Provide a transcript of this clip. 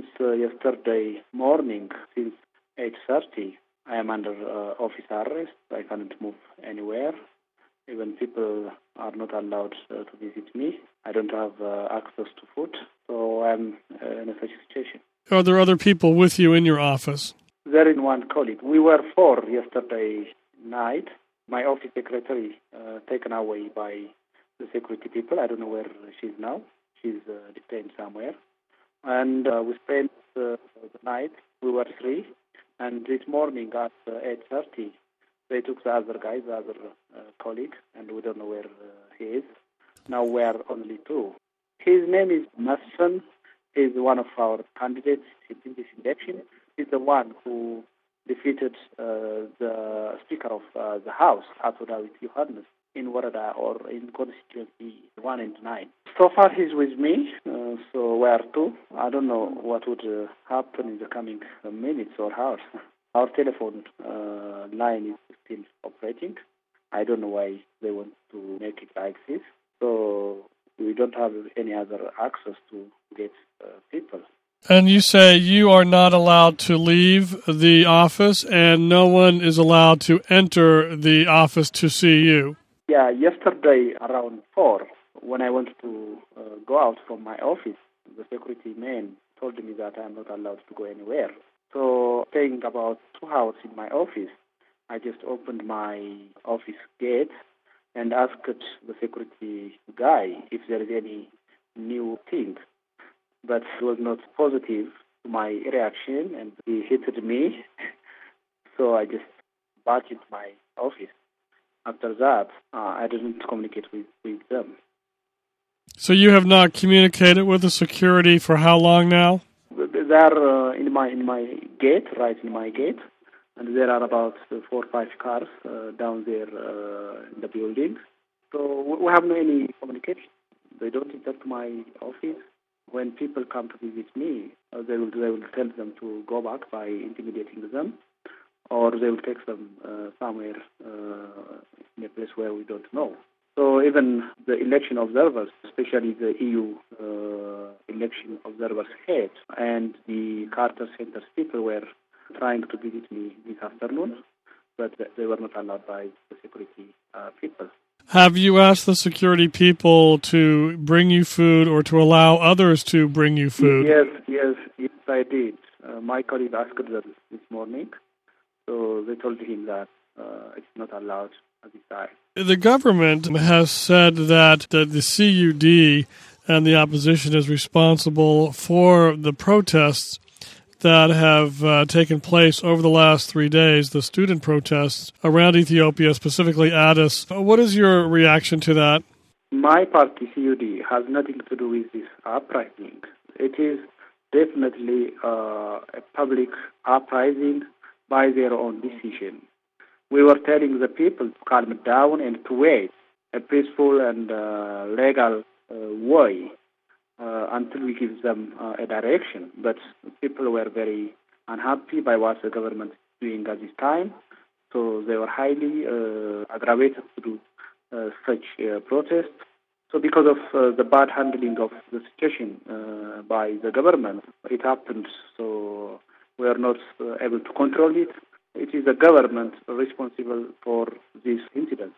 yesterday morning, since 8:30, I am under office arrest. I cannot move anywhere. Even people are not allowed to visit me. I don't have access to food, so I'm in a such situation. Are there other people with you in your office? There is one colleague. We were four yesterday night. My office secretary taken away by the security people. I don't know where she is now. She's detained somewhere. And we spent the night. We were three. And this morning at 8:30, they took the other guy, the other colleague, and we don't know where he is. Now we are only two. His name is Masson. He's one of our candidates in this election. He's the one who defeated the Speaker of the House, Ato Dawit Yohannes, in Warada or in constituency 1 and 9. So far he's with me, so we are two. I don't know what would happen in the coming minutes or hours. Our telephone line is still operating. I don't know why they want to make it like this. So we don't have any other access to get people. And you say you are not allowed to leave the office and no one is allowed to enter the office to see you? Yeah, yesterday around 4, when I wanted to go out from my office, the security man told me that I'm not allowed to go anywhere. So, staying about 2 hours in my office, I just opened my office gate and asked the security guy if there is any new thing. But he was not positive to my reaction and he hit me. So I just barged my office. After that, I didn't communicate with them. So you have not communicated with the security for how long now? They are in my gate, right in my gate, and there are about 4 or 5 cars down there in the building. So we have no any communication. They don't enter to my office. When people come to visit me, they will tell them to go back by intimidating them, or they will take them somewhere in a place where we don't know. So even the election observers, especially the EU election observers head and the Carter Center people were trying to visit me this afternoon, but they were not allowed by the security people. Have you asked the security people to bring you food or to allow others to bring you food? Yes, I did. My colleague asked them this morning, so they told him that it's not allowed at this time. The government has said that the CUD and the opposition is responsible for the protests that have taken place over the last 3 days, the student protests around Ethiopia, specifically Addis. What is your reaction to that? My party, CUD, has nothing to do with this uprising. It is definitely a public uprising by their own decision. We were telling the people to calm down and to wait a peaceful and legal way until we give them a direction. But people were very unhappy by what the government is doing at this time, so they were highly aggravated to do such protest. So because of the bad handling of the situation by the government, it happened. So we are not able to control it. It is the government responsible for this incident.